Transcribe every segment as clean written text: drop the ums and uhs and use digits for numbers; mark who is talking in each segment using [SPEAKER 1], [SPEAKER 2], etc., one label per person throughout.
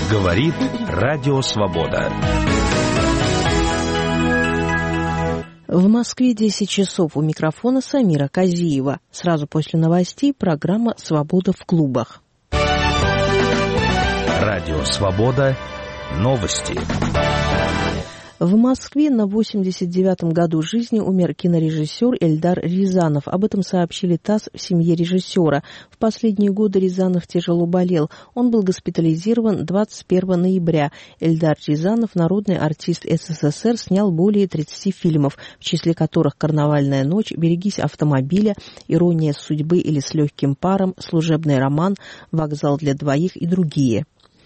[SPEAKER 1] Говорит Радио Свобода.
[SPEAKER 2] В Москве 10 часов. У микрофона Самира Казиева. Сразу после новостей программа «Свобода в клубах».
[SPEAKER 1] Радио Свобода. Новости.
[SPEAKER 2] В Москве на 89-м году жизни умер кинорежиссер Эльдар Рязанов. Об этом сообщили ТАСС в семье режиссера. В последние годы Рязанов тяжело болел. Он был госпитализирован 21 ноября. Эльдар Рязанов, народный артист СССР, снял более 30 фильмов, в числе которых «Карнавальная ночь», «Берегись автомобиля», «Ирония судьбы» или «С легким паром», «Служебный роман», «Вокзал для двоих» и другие.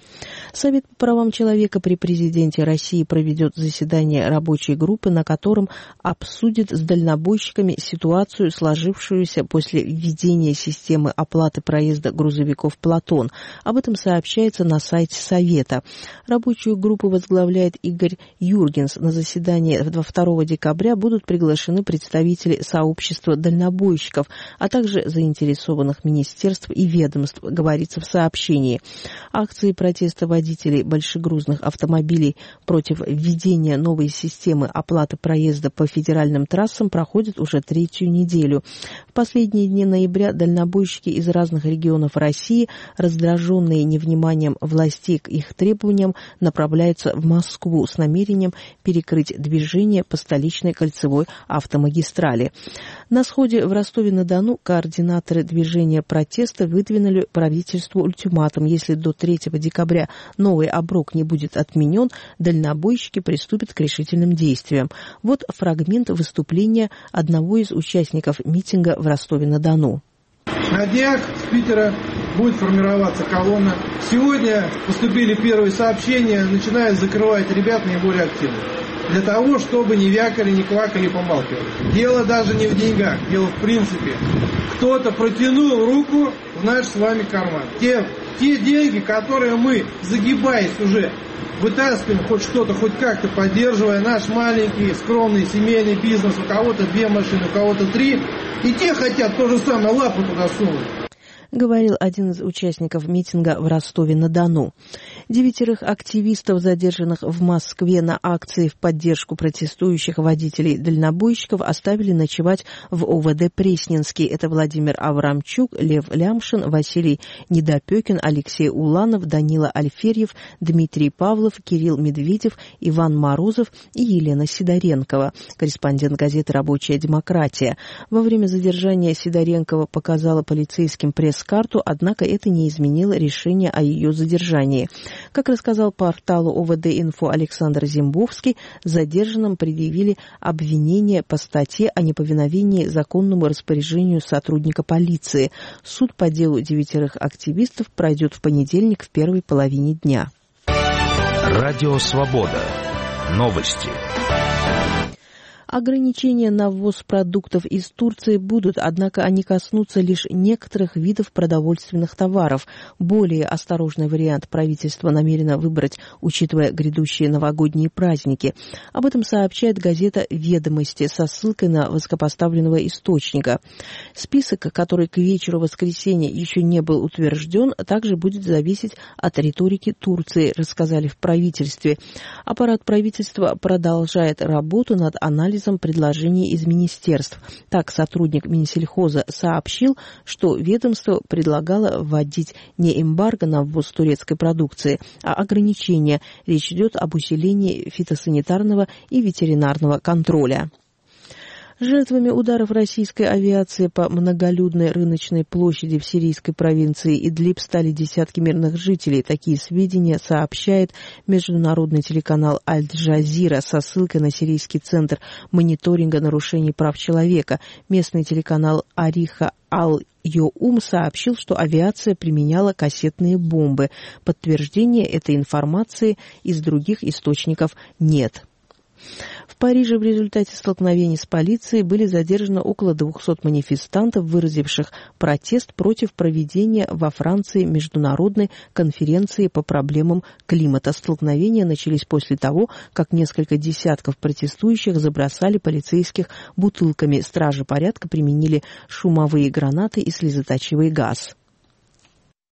[SPEAKER 2] Совет по правам человека при президенте России проведет заседание рабочей группы, на котором обсудит с дальнобойщиками ситуацию, сложившуюся после введения системы оплаты проезда грузовиков «Платон». Об этом сообщается на сайте Совета. Рабочую группу возглавляет Игорь Юргенс. На заседание 2 декабря будут приглашены представители сообщества дальнобойщиков, а также заинтересованных министерств и ведомств, говорится в сообщении. Акции протеста водителей большегрузных автомобилей против введения новой системы оплаты проезда по федеральным трассам проходят уже 3-ю неделю. В последние дни ноября дальнобойщики из разных регионов России, раздраженные невниманием властей к их требованиям, направляются в Москву с намерением перекрыть движение по столичной кольцевой автомагистрали. На сходе в Ростове-на-Дону координаторы движения протеста выдвинули правительству ультиматум: если до 3 декабря новый оброк не будет отменен, дальнобойщики приступят к решительным действиям. Вот фрагмент выступления одного из участников митинга в Ростове-на-Дону.
[SPEAKER 3] На днях с Питера будет формироваться колонна. Сегодня поступили первые сообщения, начинают закрывать ребят наиболее активных. Для того, чтобы не вякали, не квакали, помалкивали. Дело даже не в деньгах, дело в принципе. Кто-то протянул руку в наш с вами карман. Те деньги, которые мы, загибаясь уже, вытаскиваем хоть что-то, хоть как-то поддерживая наш маленький, скромный семейный бизнес, у кого-то 2 машины, у кого-то 3, и те хотят то же самое, лапу туда сунуть.
[SPEAKER 2] Говорил один из участников митинга в Ростове-на-Дону. 9 активистов, задержанных в Москве на акции в поддержку протестующих водителей-дальнобойщиков, оставили ночевать в ОВД Пресненский. Это Владимир Аврамчук, Лев Лямшин, Василий Недопекин, Алексей Уланов, Данила Альферьев, Дмитрий Павлов, Кирилл Медведев, Иван Морозов и Елена Сидоренкова, корреспондент газеты «Рабочая демократия». Во время задержания Сидоренкова показала полицейским пресс-карту, однако это не изменило решение о ее задержании. Как рассказал порталу ОВД-Инфо Александр Зимбовский, задержанным предъявили обвинение по статье о неповиновении законному распоряжению сотрудника полиции. Суд по делу 9 активистов пройдет в понедельник в первой половине дня.
[SPEAKER 1] Радио Свобода. Новости.
[SPEAKER 2] Ограничения на ввоз продуктов из Турции будут, однако они коснутся лишь некоторых видов продовольственных товаров. Более осторожный вариант правительство намерено выбрать, учитывая грядущие новогодние праздники. Об этом сообщает газета «Ведомости» со ссылкой на высокопоставленного источника. Список, который к вечеру воскресенья еще не был утвержден, также будет зависеть от риторики Турции, рассказали в правительстве. Аппарат правительства продолжает работу над анализом предложений из министерств. Так, сотрудник Минсельхоза сообщил, что ведомство предлагало вводить не эмбарго на ввоз турецкой продукции, а ограничения. Речь идет об усилении фитосанитарного и ветеринарного контроля. Жертвами ударов российской авиации по многолюдной рыночной площади в сирийской провинции Идлиб стали десятки мирных жителей. Такие сведения сообщает международный телеканал Аль-Джазира со ссылкой на сирийский центр мониторинга нарушений прав человека. Местный телеканал Ариха Ал-Йоум сообщил, что авиация применяла кассетные бомбы. Подтверждения этой информации из других источников нет. В Париже в результате столкновений с полицией были задержаны около 200 манифестантов, выразивших протест против проведения во Франции международной конференции по проблемам климата. Столкновения начались после того, как несколько десятков протестующих забросали полицейских бутылками. Стражи порядка применили шумовые гранаты и слезоточивый газ.